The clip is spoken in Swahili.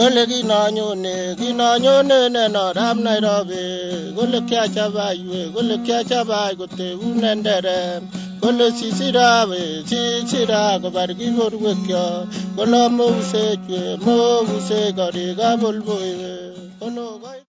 Gole ginanyone ne no ram Nairobi. Gole kya chabai gole kya chabai gote unendere. Gole sisira go bargi gorwekya. Gole mo use gari ga bolboe.